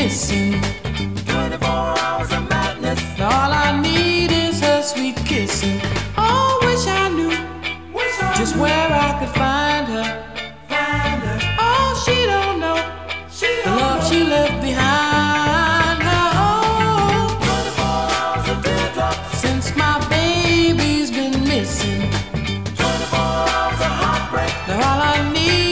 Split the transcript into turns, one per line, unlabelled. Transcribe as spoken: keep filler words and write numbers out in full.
missing.
twenty-four hours of madness.
All I need is her sweet kissing. Oh, wish I knew
Wish I
just
knew.
where I could find her.
Find her.
Oh, she don't know
She
the
don't
love
know.
she left behind her. Oh,
twenty-four hours of teardrops.
since my baby's been missing.
twenty-four hours of heartbreak.
Now all I need